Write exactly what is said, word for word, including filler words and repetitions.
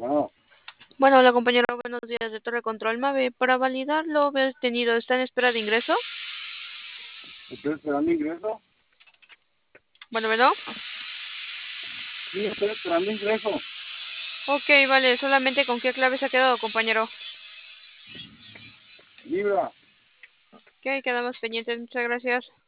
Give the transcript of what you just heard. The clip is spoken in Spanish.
Bueno, Bueno, hola compañero, buenos días de Torre Control Mave. Para validar lo obtenido, ¿está en espera de ingreso? ¿estoy esperando ingreso? Bueno, bueno. Sí, estoy esperando ingreso. Ok, vale, solamente con qué clave se ha quedado, compañero. Libra. Ok, quedamos pendientes, muchas gracias.